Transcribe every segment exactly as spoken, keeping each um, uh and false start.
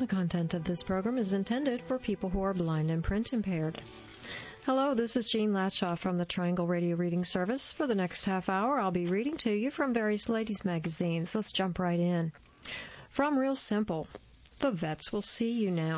The content of this program is intended for people who are blind and print impaired. Hello, this is Jean Latshaw from the Triangle Radio Reading Service. For the next half hour, I'll be reading to you from various ladies' magazines. Let's jump right in. From Real Simple, The Vets Will See You Now.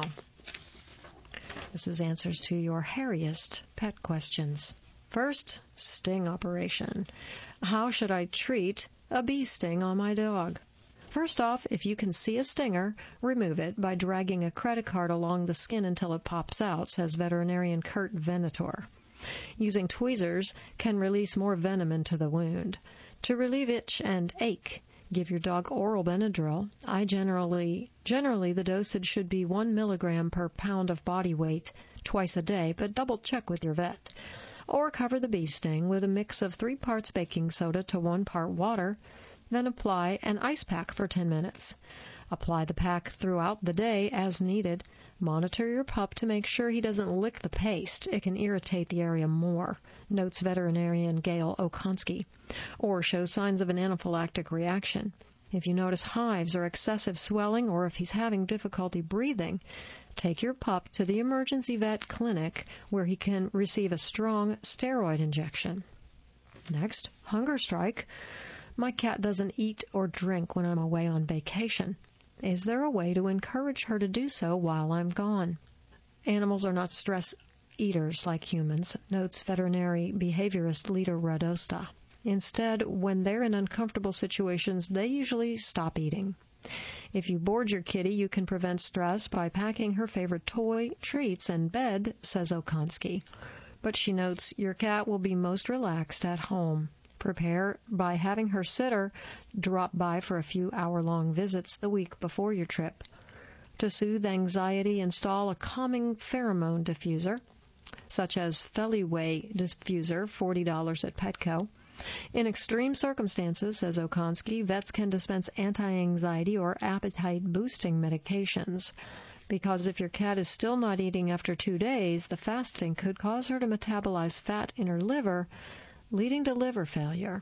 This is answers to your hairiest pet questions. First, sting operation. How should I treat a bee sting on my dog? First off, if you can see a stinger, remove it by dragging a credit card along the skin until it pops out, says veterinarian Kurt Venator. Using tweezers can release more venom into the wound. To relieve itch and ache, give your dog oral Benadryl. I generally, generally the dosage should be one milligram per pound of body weight twice a day, but double check with your vet. Or cover the bee sting with a mix of three parts baking soda to one part water. Then apply an ice pack for ten minutes. Apply the pack throughout the day as needed. Monitor your pup to make sure he doesn't lick the paste. It can irritate the area more, notes veterinarian Gail Okonski, or show signs of an anaphylactic reaction. If you notice hives or excessive swelling, or if he's having difficulty breathing, take your pup to the emergency vet clinic where he can receive a strong steroid injection. Next, hunger strike. My cat doesn't eat or drink when I'm away on vacation. Is there a way to encourage her to do so while I'm gone? Animals are not stress eaters like humans, notes veterinary behaviorist Lita Radosta. Instead, when they're in uncomfortable situations, they usually stop eating. If you board your kitty, you can prevent stress by packing her favorite toy, treats, and bed, says Okonski. But she notes your cat will be most relaxed at home. Prepare by having her sitter drop by for a few hour-long visits the week before your trip. To soothe anxiety, install a calming pheromone diffuser, such as Feliway diffuser, forty dollars at Petco. In extreme circumstances, says Okonski, vets can dispense anti-anxiety or appetite-boosting medications. Because if your cat is still not eating after two days, the fasting could cause her to metabolize fat in her liver, leading to liver failure.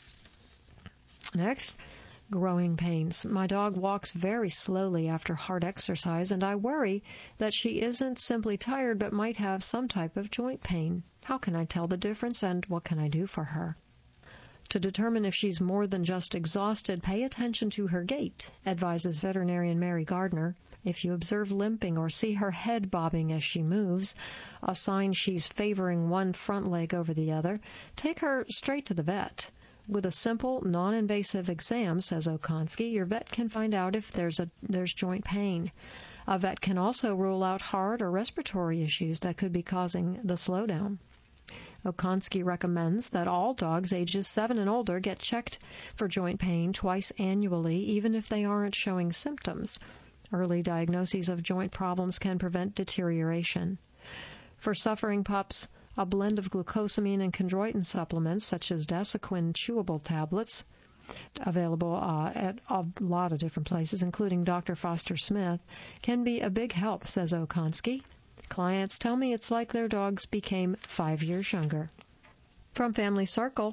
Next, growing pains. My dog walks very slowly after hard exercise, and I worry that she isn't simply tired but might have some type of joint pain. How can I tell the difference, and what can I do for her? To determine if she's more than just exhausted, pay attention to her gait, advises veterinarian Mary Gardner. If you observe limping or see her head bobbing as she moves, a sign she's favoring one front leg over the other, take her straight to the vet. With a simple, non-invasive exam, says Okonski, your vet can find out if there's a there's joint pain. A vet can also rule out heart or respiratory issues that could be causing the slowdown. Okonski recommends that all dogs ages seven and older get checked for joint pain twice annually, even if they aren't showing symptoms. Early diagnoses of joint problems can prevent deterioration. For suffering pups, a blend of glucosamine and chondroitin supplements, such as Desiquin chewable tablets, available uh, at a lot of different places, including Doctor Foster Smith, can be a big help, says Okonski. Clients tell me it's like their dogs became five years younger. From Family Circle,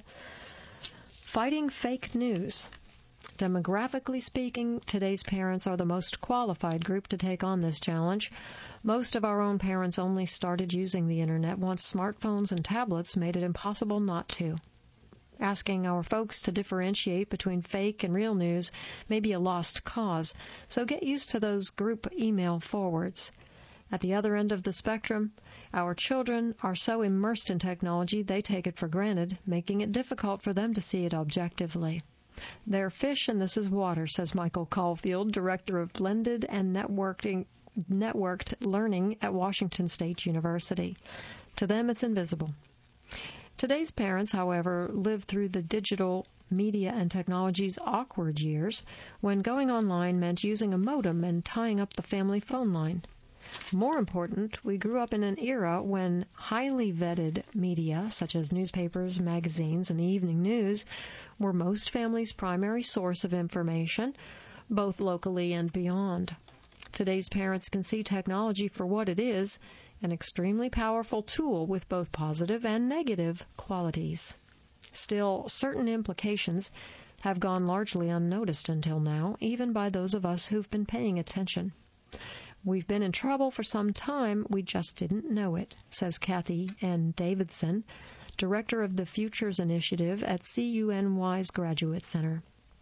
fighting fake news. Demographically speaking, today's parents are the most qualified group to take on this challenge. Most of our own parents only started using the Internet once smartphones and tablets made it impossible not to. Asking our folks to differentiate between fake and real news may be a lost cause, so get used to those group email forwards. At the other end of the spectrum, our children are so immersed in technology they take it for granted, making it difficult for them to see it objectively. They're fish and this is water, says Michael Caulfield, Director of Blended and Networking, Networked Learning at Washington State University. To them, it's invisible. Today's parents, however, live through the digital media and technology's awkward years when going online meant using a modem and tying up the family phone line. More important, we grew up in an era when highly vetted media, such as newspapers, magazines, and the evening news, were most families' primary source of information, both locally and beyond. Today's parents can see technology for what it is, an extremely powerful tool with both positive and negative qualities. Still, certain implications have gone largely unnoticed until now, even by those of us who've been paying attention. We've been in trouble for some time, we just didn't know it, says Kathy N. Davidson, director of the Futures Initiative at C U N Y's Graduate Center.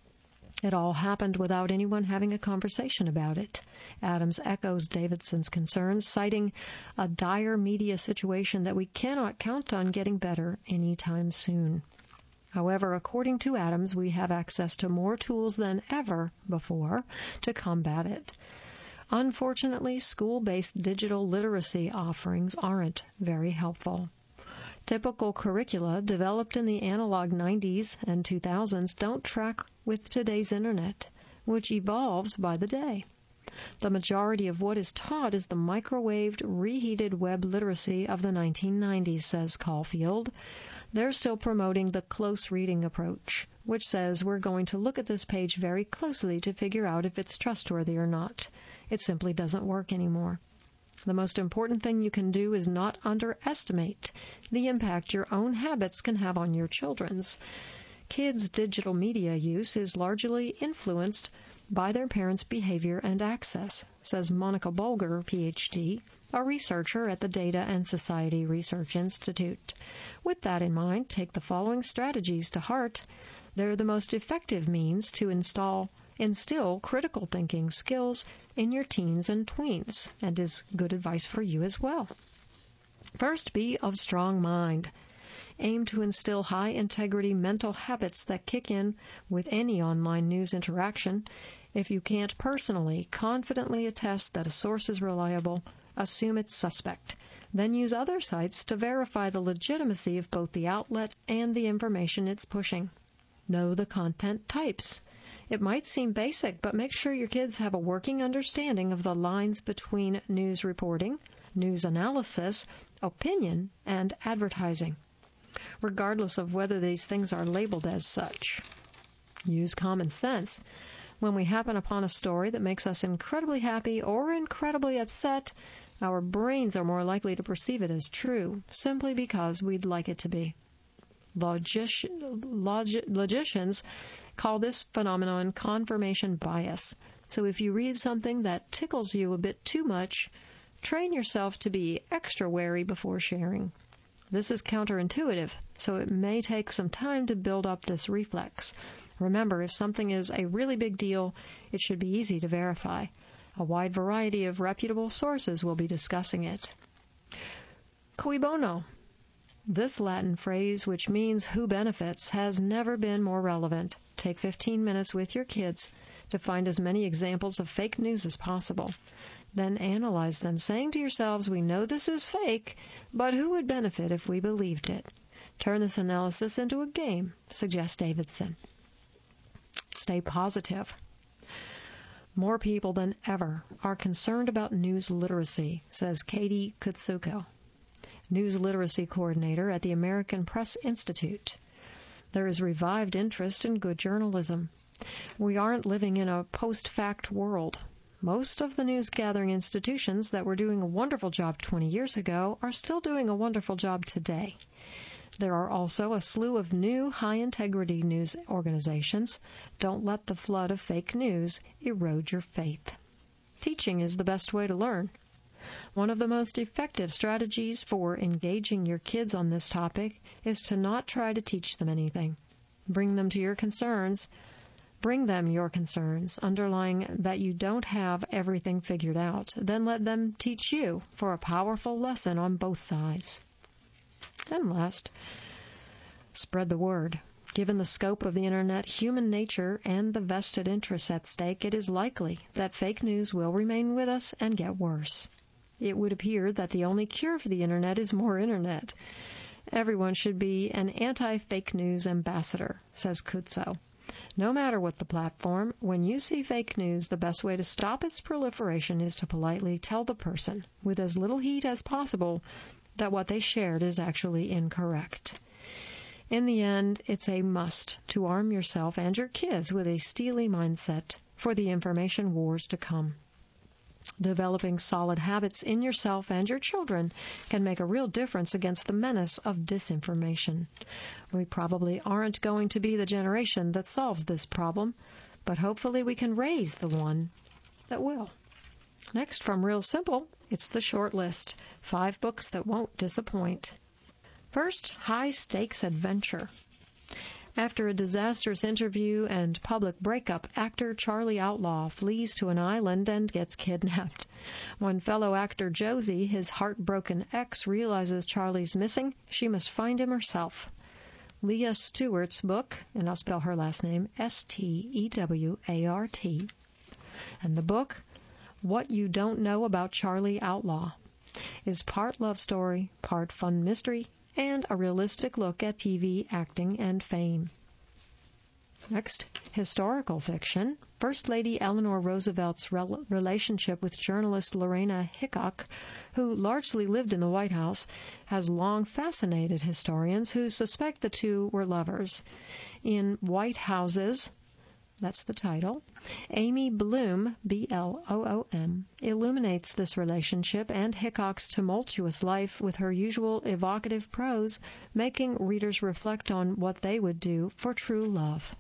It all happened without anyone having a conversation about it. Adams echoes Davidson's concerns, citing a dire media situation that we cannot count on getting better anytime soon. However, according to Adams, we have access to more tools than ever before to combat it. Unfortunately, school-based digital literacy offerings aren't very helpful. Typical curricula developed in the analog nineties and two thousands don't track with today's Internet, which evolves by the day. The majority of what is taught is the microwaved, reheated web literacy of the nineteen nineties, says Caulfield. They're still promoting the close reading approach, which says we're going to look at this page very closely to figure out if it's trustworthy or not. It simply doesn't work anymore. The most important thing you can do is not underestimate the impact your own habits can have on your children's. Kids' digital media use is largely influenced by their parents' behavior and access, says Monica Bulger, P H D, a researcher at the Data and Society Research Institute. With that in mind, take the following strategies to heart. They're the most effective means to install Instill critical thinking skills in your teens and tweens, and is good advice for you as well. First, be of strong mind. Aim to instill high-integrity mental habits that kick in with any online news interaction. If you can't personally, confidently attest that a source is reliable, assume it's suspect. Then use other sites to verify the legitimacy of both the outlet and the information it's pushing. Know the content types. It might seem basic, but make sure your kids have a working understanding of the lines between news reporting, news analysis, opinion, and advertising, regardless of whether these things are labeled as such. Use common sense. When we happen upon a story that makes us incredibly happy or incredibly upset, our brains are more likely to perceive it as true, simply because we'd like it to be. Logic- logi- logicians call this phenomenon confirmation bias. So if you read something that tickles you a bit too much, train yourself to be extra wary before sharing. This is counterintuitive, so it may take some time to build up this reflex. Remember, if something is a really big deal, it should be easy to verify. A wide variety of reputable sources will be discussing it. Cui bono? This Latin phrase, which means who benefits, has never been more relevant. Take fifteen minutes with your kids to find as many examples of fake news as possible. Then analyze them, saying to yourselves, we know this is fake, but who would benefit if we believed it? Turn this analysis into a game, suggests Davidson. Stay positive. More people than ever are concerned about news literacy, says Katie Kutsuko, News Literacy Coordinator at the American Press Institute. There is revived interest in good journalism. We aren't living in a post-fact world. Most of the news-gathering institutions that were doing a wonderful job twenty years ago are still doing a wonderful job today. There are also a slew of new high-integrity news organizations. Don't let the flood of fake news erode your faith. Teaching is the best way to learn. One of the most effective strategies for engaging your kids on this topic is to not try to teach them anything. Bring them to your concerns. Bring them your concerns, underlying that you don't have everything figured out. Then let them teach you for a powerful lesson on both sides. And last, spread the word. Given the scope of the Internet, human nature, and the vested interests at stake, it is likely that fake news will remain with us and get worse. It would appear that the only cure for the Internet is more Internet. Everyone should be an anti-fake news ambassador, says Kutso. No matter what the platform, when you see fake news, the best way to stop its proliferation is to politely tell the person, with as little heat as possible, that what they shared is actually incorrect. In the end, it's a must to arm yourself and your kids with a steely mindset for the information wars to come. Developing solid habits in yourself and your children can make a real difference against the menace of disinformation. We probably aren't going to be the generation that solves this problem, but hopefully we can raise the one that will. Next, from Real Simple, it's the short list. Five books that won't disappoint. First, High Stakes Adventure. After a disastrous interview and public breakup, actor Charlie Outlaw flees to an island and gets kidnapped. When fellow actor Josie, his heartbroken ex, realizes Charlie's missing, she must find him herself. Leah Stewart's book, and I'll spell her last name, S T E W A R T. And the book, What You Don't Know About Charlie Outlaw, is part love story, part fun mystery, and a realistic look at T V acting and fame. Next, historical fiction. First Lady Eleanor Roosevelt's rel- relationship with journalist Lorena Hickok, who largely lived in the White House, has long fascinated historians who suspect the two were lovers. In White Houses, that's the title, Amy Bloom, B L O O M, illuminates this relationship and Hickok's tumultuous life with her usual evocative prose, making readers reflect on what they would do for true love.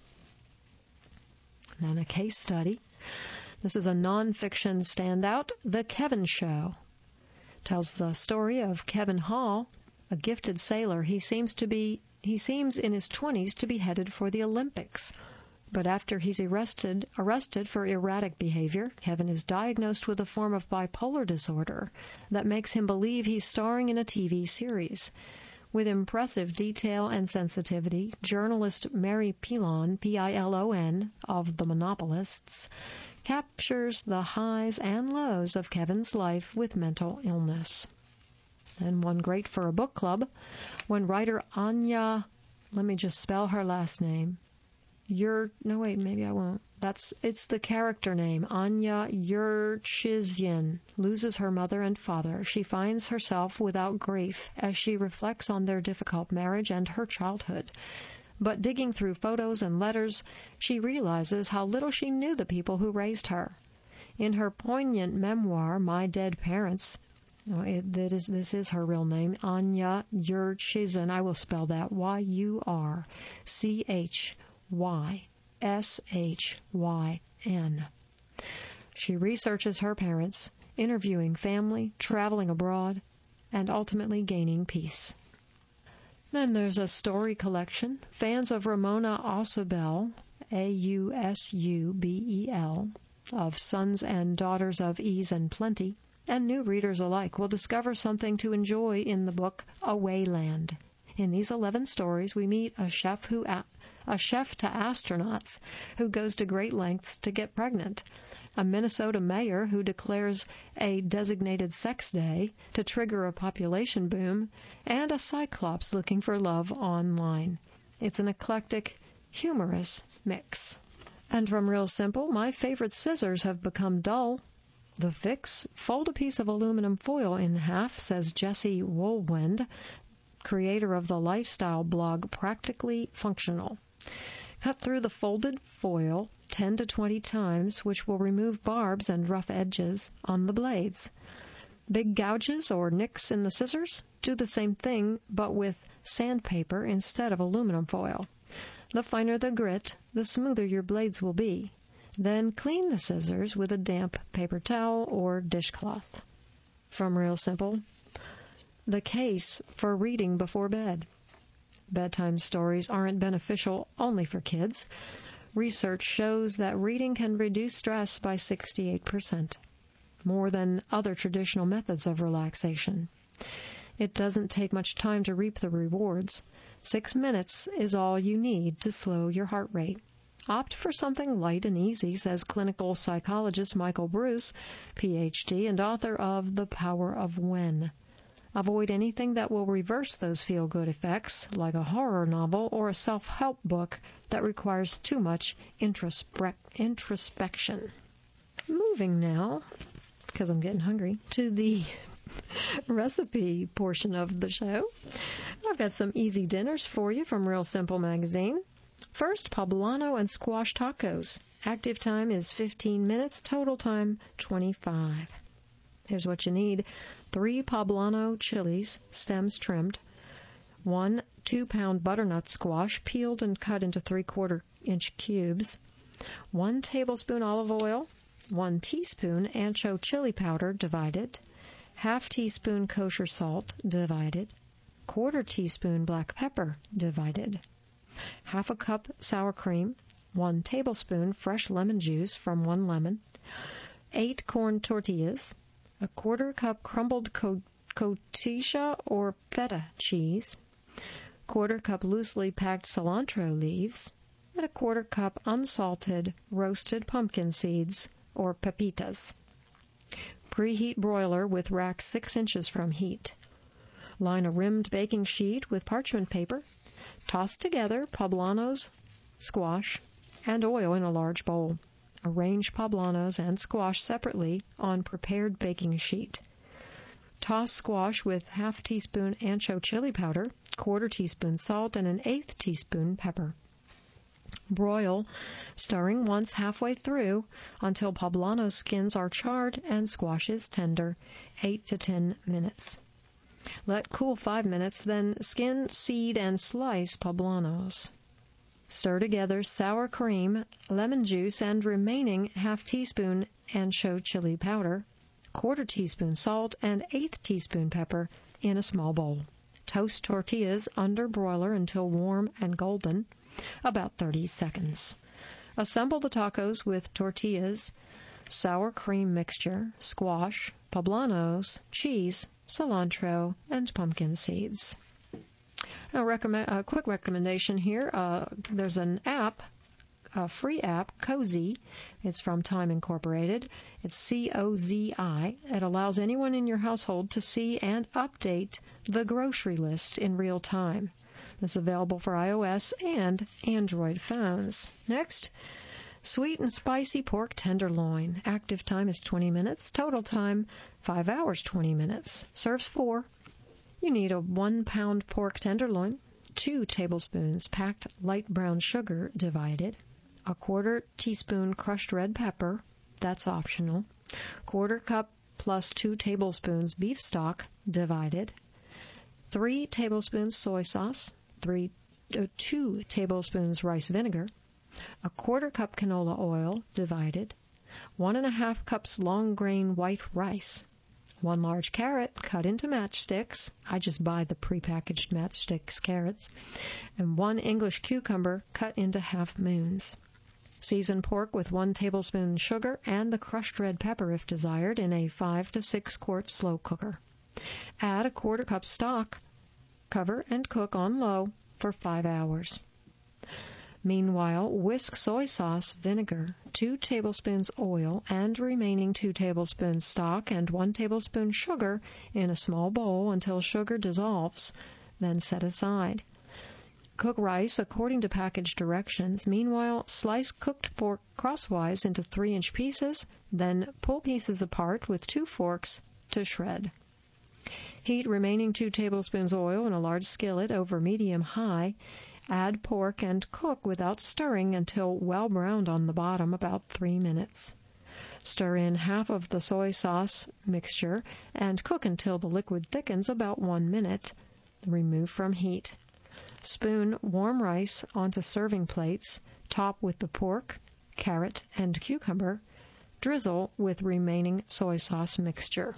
Then a case study. This is a nonfiction standout, The Kevin Show. Tells the story of Kevin Hall, a gifted sailor. He seems to be he seems in his twenties to be headed for the Olympics. But after he's arrested arrested for erratic behavior, Kevin is diagnosed with a form of bipolar disorder that makes him believe he's starring in a T V series. With impressive detail and sensitivity, journalist Mary Pilon, P I L O N, of The Monopolists, captures the highs and lows of Kevin's life with mental illness. And one great for a book club, when writer Anya, let me just spell her last name, Yur, no wait, maybe I won't. That's it's the character name. Anya Yurchizyan loses her mother and father. She finds herself without grief as she reflects on their difficult marriage and her childhood. But digging through photos and letters, she realizes how little she knew the people who raised her. In her poignant memoir, My Dead Parents, oh, it, that is, this is her real name, Anya Yurchizyan. I will spell that Y U R C H Y S H Y N. She researches her parents, interviewing family, traveling abroad, and ultimately gaining peace. Then there's a story collection. Fans of Ramona Ausubel, A U S U B E L, of Sons and Daughters of Ease and Plenty, and new readers alike will discover something to enjoy in the book Awayland. In these eleven stories, we meet a chef who a- a chef to astronauts who goes to great lengths to get pregnant, a Minnesota mayor who declares a designated sex day to trigger a population boom, and a cyclops looking for love online. It's an eclectic, humorous mix. And from Real Simple, my favorite scissors have become dull. The fix: fold a piece of aluminum foil in half, says Jesse Woolwind, creator of the lifestyle blog Practically Functional. Cut through the folded foil ten to twenty times, which will remove barbs and rough edges on the blades. Big gouges or nicks in the scissors? Do the same thing, but with sandpaper instead of aluminum foil. The finer the grit, the smoother your blades will be. Then clean the scissors with a damp paper towel or dishcloth. From Real Simple, The Case for Reading Before Bed. Bedtime stories aren't beneficial only for kids. Research shows that reading can reduce stress by sixty-eight percent, more than other traditional methods of relaxation. It doesn't take much time to reap the rewards. Six minutes is all you need to slow your heart rate. Opt for something light and easy, says clinical psychologist Michael Bruce, P H D and author of The Power of When. Avoid anything that will reverse those feel-good effects, like a horror novel or a self-help book that requires too much introspec- introspection. Moving now, because I'm getting hungry, to the recipe portion of the show. I've got some easy dinners for you from Real Simple magazine. First, poblano and squash tacos. Active time is fifteen minutes, total time twenty-five. Here's what you need. Three poblano chilies, stems trimmed. One two-pound butternut squash, peeled and cut into three-quarter inch cubes. One tablespoon olive oil. one teaspoon ancho chili powder divided, half teaspoon kosher salt divided, quarter teaspoon black pepper divided, half a cup sour cream, one tablespoon fresh lemon juice from one lemon, eight corn tortillas, a quarter cup crumbled co- cotija or feta cheese, quarter cup loosely packed cilantro leaves, and a quarter cup unsalted roasted pumpkin seeds or pepitas. Preheat broiler with rack six inches from heat. Line a rimmed baking sheet with parchment paper. Toss together poblanos, squash, and oil in a large bowl. Arrange poblanos and squash separately on prepared baking sheet. Toss squash with half teaspoon ancho chili powder, quarter teaspoon salt, and an eighth teaspoon pepper. Broil, stirring once halfway through until poblano skins are charred and squash is tender, eight to ten minutes. Let cool five minutes, then skin, seed, and slice poblanos. Stir together sour cream, lemon juice, and remaining half teaspoon ancho chili powder, quarter teaspoon salt, and eighth teaspoon pepper in a small bowl. Toast tortillas under broiler until warm and golden, about thirty seconds. Assemble the tacos with tortillas, sour cream mixture, squash, poblanos, cheese, cilantro, and pumpkin seeds. A, recommend, a quick recommendation here. Uh, there's an app, a free app, Cozy. It's from Time Incorporated. It's C O Z I. It allows anyone in your household to see and update the grocery list in real time. It's available for iOS and Android phones. Next, sweet and spicy pork tenderloin. Active time is twenty minutes. Total time, five hours, twenty minutes. Serves four. You need a one pound pork tenderloin, two tablespoons packed light brown sugar divided, a quarter teaspoon crushed red pepper, that's optional, quarter cup plus two tablespoons beef stock divided, three tablespoons soy sauce, three, uh, two tablespoons rice vinegar, a quarter cup canola oil divided, one and a half cups long grain white rice, one large carrot cut into matchsticks. I just buy the prepackaged matchsticks carrots, and one English cucumber cut into half moons. Season pork with one tablespoon sugar and the crushed red pepper if desired in a five to six quart slow cooker. Add a quarter cup stock. Cover and cook on low for five hours. Meanwhile, whisk soy sauce, vinegar, two tablespoons oil, and remaining two tablespoons stock and one tablespoon sugar in a small bowl until sugar dissolves, then set aside. Cook rice according to package directions. Meanwhile, slice cooked pork crosswise into three-inch pieces, then pull pieces apart with two forks to shred. Heat remaining two tablespoons oil in a large skillet over medium-high. Add pork and cook without stirring until well browned on the bottom, about three minutes. Stir in half of the soy sauce mixture and cook until the liquid thickens, about one minute. Remove from heat. Spoon warm rice onto serving plates, top with the pork, carrot, and cucumber. Drizzle with remaining soy sauce mixture.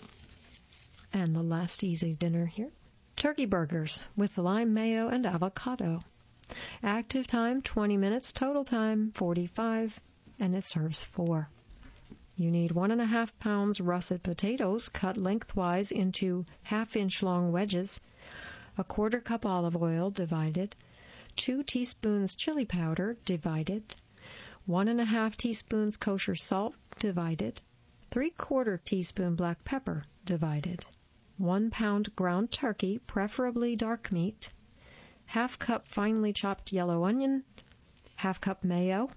And the last easy dinner here. Turkey burgers with lime mayo and avocado. Active time, twenty minutes. Total time, forty-five, and it serves four. You need one and a half pounds russet potatoes cut lengthwise into half-inch long wedges, a quarter cup olive oil divided, two teaspoons chili powder divided, one and a half teaspoons kosher salt divided, three-quarter teaspoon black pepper divided, one pound ground turkey, preferably dark meat, half cup finely chopped yellow onion, half cup mayo,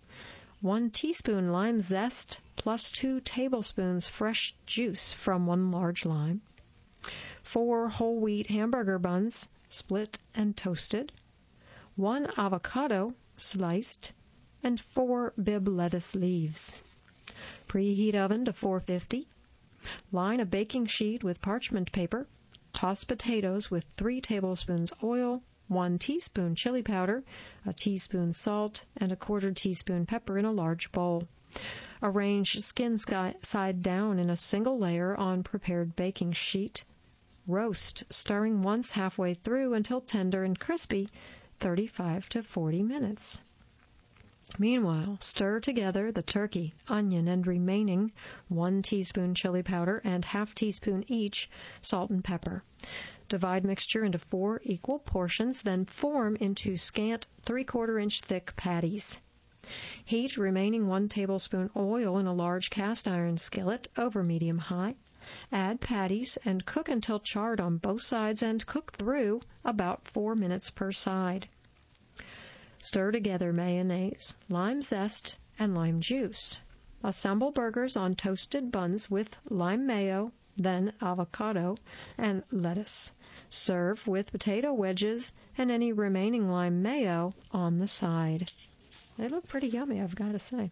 one teaspoon lime zest plus two tablespoons fresh juice from one large lime, four whole wheat hamburger buns split and toasted, one avocado sliced, and four Bibb lettuce leaves. Preheat oven to four fifty. Line a baking sheet with parchment paper. Toss potatoes with three tablespoons oil, one teaspoon chili powder, a teaspoon salt, and a quarter teaspoon pepper in a large bowl. Arrange skin side down in a single layer on prepared baking sheet. Roast, stirring once halfway through until tender and crispy, thirty-five to forty minutes. Meanwhile, stir together the turkey, onion, and remaining one teaspoon chili powder and half teaspoon each salt and pepper. Divide mixture into four equal portions, then form into scant three-quarter inch thick patties. Heat remaining one tablespoon oil in a large cast iron skillet over medium-high. Add patties and cook until charred on both sides and cook through about four minutes per side. Stir together mayonnaise, lime zest, and lime juice. Assemble burgers on toasted buns with lime mayo, then avocado, and lettuce. Serve with potato wedges and any remaining lime mayo on the side. They look pretty yummy, I've got to say.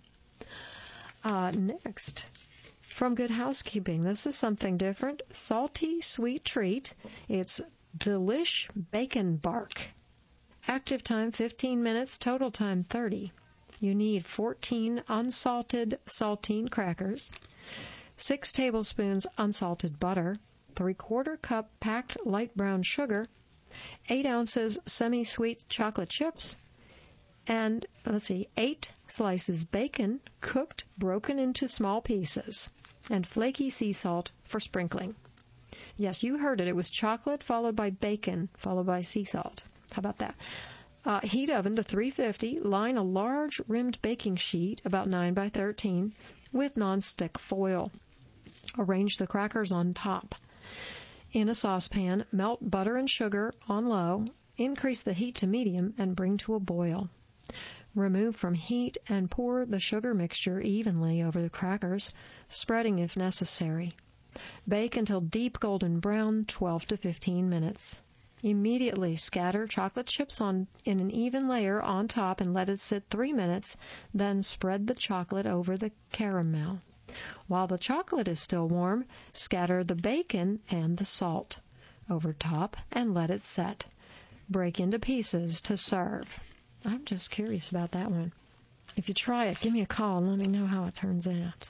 Uh, next, from Good Housekeeping, this is something different. Salty sweet treat. It's Delish Bacon Bark. Active time fifteen minutes, total time thirty. You need fourteen unsalted saltine crackers, six tablespoons unsalted butter, three-quarter cup packed light brown sugar, eight ounces semi-sweet chocolate chips, and, let's see, eight slices bacon, cooked, broken into small pieces, and flaky sea salt for sprinkling. Yes, you heard it. It was chocolate followed by bacon, followed by sea salt. How about that? Uh, heat oven to three fifty. Line a large rimmed baking sheet, about nine by thirteen, with nonstick foil. Arrange the crackers on top. In a saucepan, melt butter and sugar on low. Increase the heat to medium and bring to a boil. Remove from heat and pour the sugar mixture evenly over the crackers, spreading if necessary. Bake until deep golden brown, twelve to fifteen minutes. Immediately scatter chocolate chips on in an even layer on top and let it sit three minutes, then spread the chocolate over the caramel. While the chocolate is still warm, scatter the bacon and the salt over top and let it set. Break into pieces to serve. I'm just curious about that one. If you try it, give me a call and let me know how it turns out.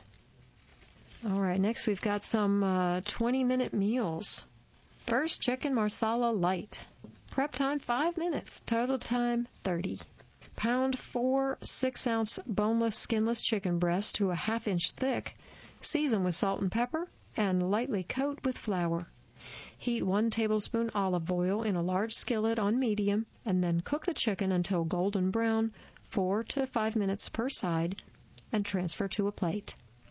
All right, next we've got some uh, twenty-minute meals. First, chicken marsala light. Prep time five minutes. Total time thirty. Pound four six-ounce boneless, skinless chicken breasts to a half-inch thick. Season with salt and pepper and lightly coat with flour. Heat one tablespoon olive oil in a large skillet on medium and then cook the chicken until golden brown, four to five minutes per side, and transfer to a plate.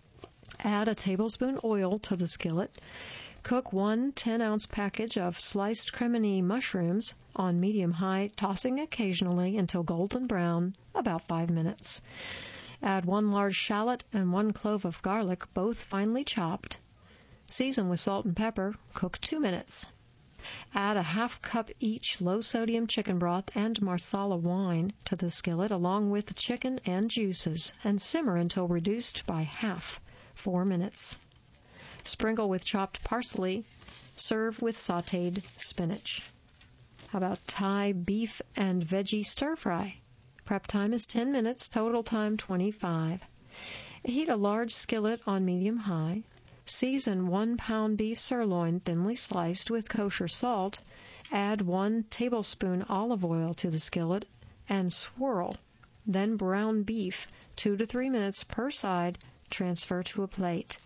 Add a tablespoon oil to the skillet. Cook one ten-ounce package of sliced cremini mushrooms on medium-high, tossing occasionally until golden brown, about five minutes. Add one large shallot and one clove of garlic, both finely chopped. Season with salt and pepper. Cook two minutes. Add a half cup each low-sodium chicken broth and marsala wine to the skillet along with the chicken and juices and simmer until reduced by half, four minutes. Sprinkle with chopped parsley. Serve with sautéed spinach. How about Thai beef and veggie stir-fry? Prep time is ten minutes, total time twenty-five. Heat a large skillet on medium-high. Season one pound beef sirloin thinly sliced with kosher salt. Add one tablespoon olive oil to the skillet and swirl. Then brown beef, two to three minutes per side. Transfer to a plate.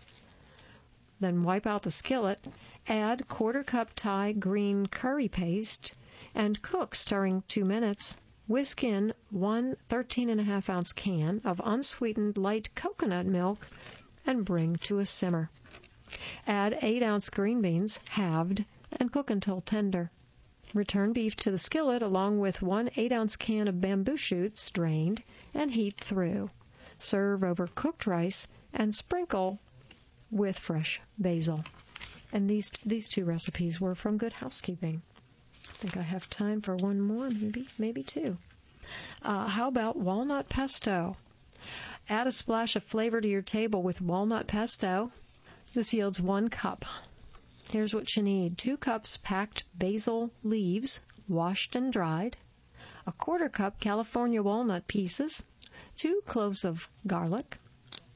Then wipe out the skillet. Add quarter cup Thai green curry paste and cook, stirring two minutes. Whisk in one thirteen and a half ounce can of unsweetened light coconut milk and bring to a simmer. Add eight ounce green beans, halved, and cook until tender. Return beef to the skillet along with one eight ounce can of bamboo shoots, drained, and heat through. Serve over cooked rice and sprinkle with fresh basil. And these these two recipes were from Good Housekeeping. I think I have time for one more, maybe maybe two. Uh, how about walnut pesto? Add a splash of flavor to your table with walnut pesto. This yields one cup. Here's what you need. Two cups packed basil leaves, washed and dried. A quarter cup California walnut pieces. Two cloves of garlic.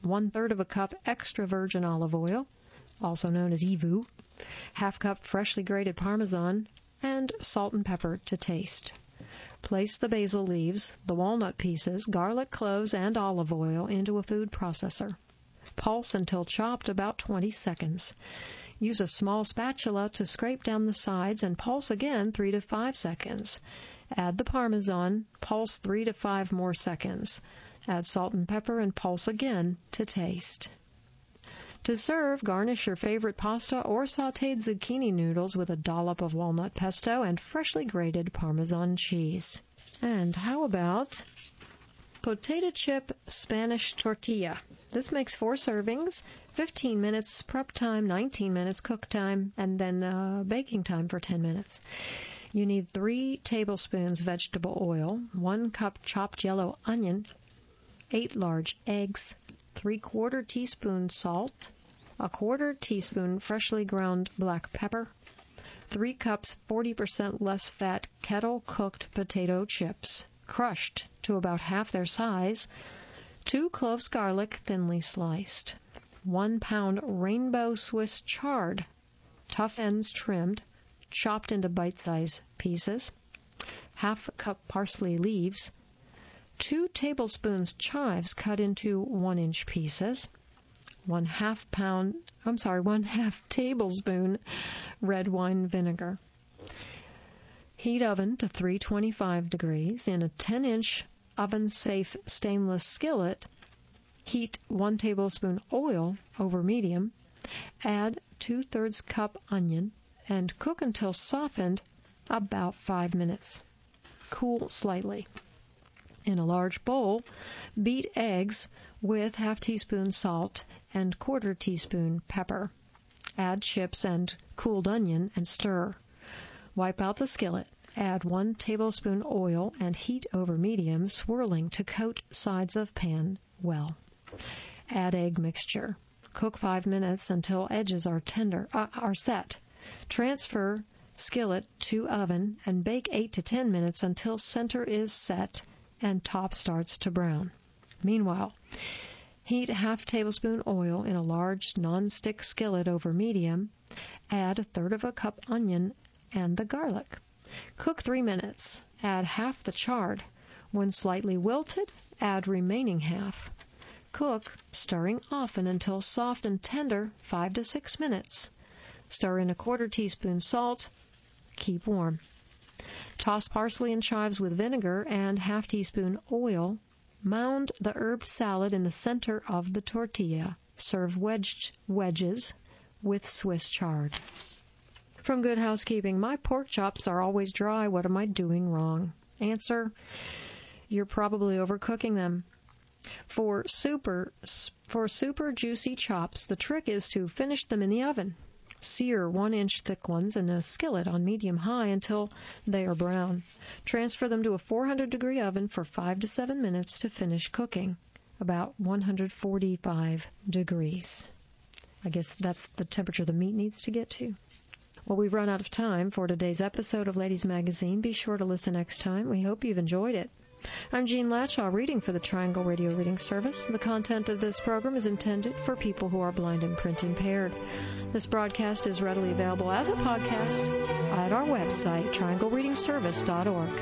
one-third of a cup extra virgin olive oil, also known as E V U, half cup freshly grated Parmesan, and salt and pepper to taste. Place the basil leaves, the walnut pieces, garlic cloves, and olive oil into a food processor. Pulse until chopped about twenty seconds. Use a small spatula to scrape down the sides and pulse again three to five seconds. Add the Parmesan, pulse three to five more seconds. Add salt and pepper and pulse again to taste. To serve, garnish your favorite pasta or sautéed zucchini noodles with a dollop of walnut pesto and freshly grated Parmesan cheese. And how about potato chip Spanish tortilla? This makes four servings, fifteen minutes prep time, nineteen minutes cook time, and then uh, baking time for ten minutes. You need three tablespoons vegetable oil, one cup chopped yellow onion, eight large eggs, three-quarter teaspoon salt, a quarter teaspoon freshly ground black pepper, three cups forty percent less fat kettle-cooked potato chips, crushed to about half their size, two cloves garlic thinly sliced, one pound rainbow Swiss chard, tough ends trimmed, chopped into bite-sized pieces, half a cup parsley leaves, two tablespoons chives cut into one-inch pieces, one half pound, I'm sorry, one half tablespoon red wine vinegar. Heat oven to three twenty-five degrees in a ten-inch oven-safe stainless skillet. Heat one tablespoon oil over medium. Add two-thirds cup onion and cook until softened about five minutes. Cool slightly. In a large bowl, beat eggs with half teaspoon salt and quarter teaspoon pepper. Add chips and cooled onion and stir. Wipe out the skillet. Add one tablespoon oil and heat over medium, swirling to coat sides of pan well. Add egg mixture. Cook five minutes until edges are tender uh, are set. Transfer skillet to oven and bake eight to ten minutes until center is set and top starts to brown. Meanwhile, heat half tablespoon oil in a large non-stick skillet over medium. Add a third of a cup onion and the garlic. Cook three minutes. Add half the chard. When slightly wilted, add remaining half. Cook, stirring often until soft and tender, five to six minutes. Stir in a quarter teaspoon salt. Keep warm. Toss parsley and chives with vinegar and half teaspoon oil. Mound the herb salad in the center of the tortilla. Serve wedged wedges with Swiss chard. From Good Housekeeping, my pork chops are always dry. What am I doing wrong? Answer, you're probably overcooking them. For super, for super juicy chops, the trick is to finish them in the oven. Sear one-inch thick ones in a skillet on medium-high until they are brown. Transfer them to a four hundred degree oven for five to seven minutes to finish cooking, about one hundred forty-five degrees. I guess that's the temperature the meat needs to get to. Well, we've run out of time for today's episode of Ladies Magazine. Be sure to listen next time. We hope you've enjoyed it. I'm Jean Latshaw, reading for the Triangle Radio Reading Service. The content of this program is intended for people who are blind and print impaired. This broadcast is readily available as a podcast at our website, triangle reading service dot org.